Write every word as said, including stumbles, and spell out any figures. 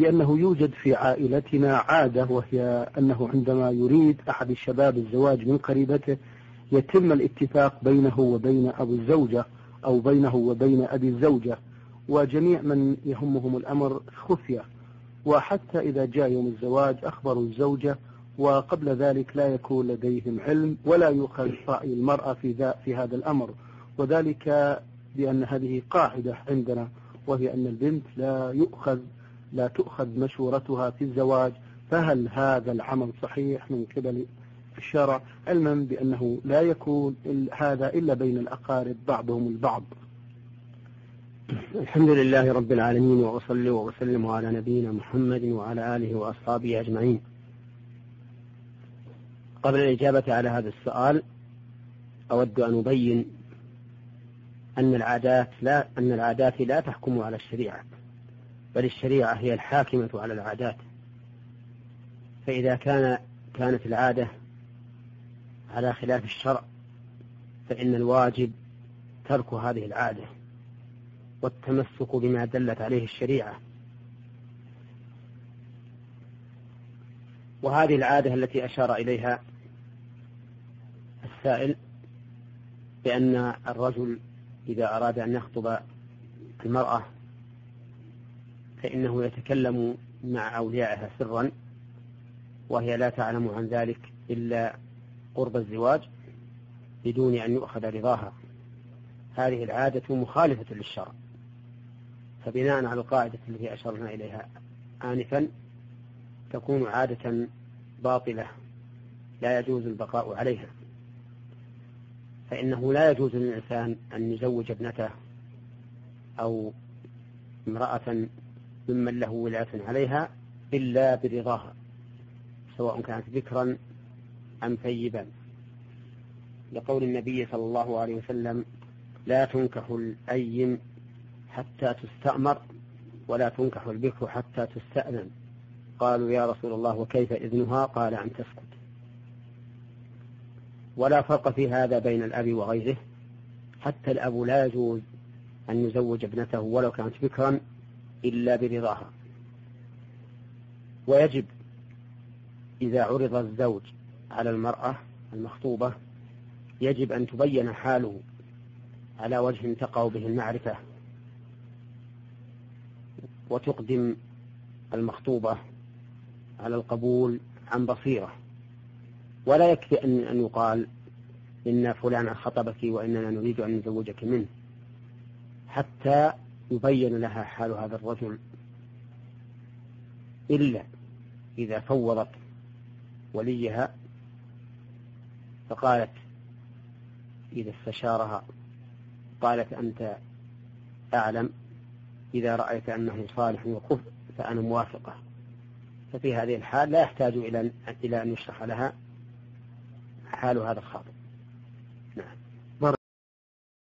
بأنه يوجد في عائلتنا عادة، وهي أنه عندما يريد أحد الشباب الزواج من قريبته يتم الاتفاق بينه وبين أبو الزوجة أو بينه وبين أبي الزوجة وجميع من يهمهم الأمر خفية، وحتى إذا جاء يوم الزواج أخبروا الزوجة، وقبل ذلك لا يكون لديهم علم ولا يؤخذ رأي المرأة في, ذا في هذا الأمر، وذلك بأن هذه قاعدة عندنا، وهي أن البنت لا يؤخذ لا تؤخذ مشورتها في الزواج. فهل هذا العمل صحيح من قبل الشرع، علما بأنه لا يكون هذا إلا بين الأقارب بعضهم البعض؟ الحمد لله رب العالمين، وأصلي وأسلم على نبينا محمد وعلى آله وأصحابه أجمعين. قبل الإجابة على هذا السؤال أود أن أبين أن العادات لا أن العادات لا تحكم على الشريعة، بل الشريعة هي الحاكمة على العادات. فإذا كان كانت العادة على خلاف الشرع فإن الواجب ترك هذه العادة والتمسك بما دلت عليه الشريعة. وهذه العادة التي أشار إليها السائل بأن الرجل إذا أراد أن يخطب المرأة فإنه يتكلم مع أوليائها سرا وهي لا تعلم عن ذلك إلا قرب الزواج بدون أن يؤخذ رضاها. هذه العادة مخالفة للشرع، فبناء على القاعدة التي أشرنا إليها آنفا تكون عادة باطلة لا يجوز البقاء عليها. فإنه لا يجوز للإنسان أن يزوج ابنته أو امرأة ممن له ولاية عليها إلا برضاها، سواء كانت ذكرا أم ثيبا، لقول النبي صلى الله عليه وسلم: لا تنكح الأيم حتى تستأمر ولا تنكح البكر حتى تستأذن. قالوا: يا رسول الله وكيف إذنها؟ قال: أن تسكت. ولا فرق في هذا بين الأب وغيره، حتى الأب لا يجوز أن يزوج ابنته ولو كانت بكرا إلا برضاها. ويجب إذا عرض الزوج على المرأة المخطوبة يجب أن تبين حاله على وجه تقع به المعرفة، وتقدم المخطوبة على القبول عن بصيرة، ولا يكفي أن أن يقال إن فلانا خطبك وإننا نريد أن نزوجك منه، حتى يبين لها حال هذا الرجل، إلا إذا فوضت وليها فقالت إذا استشارها قالت: أنت أعلم، إذا رأيت أنه صالح وكفء فأنا موافقة. ففي هذه الحال لا يحتاج إلى إلى أن يشرح لها حال هذا الخاطب.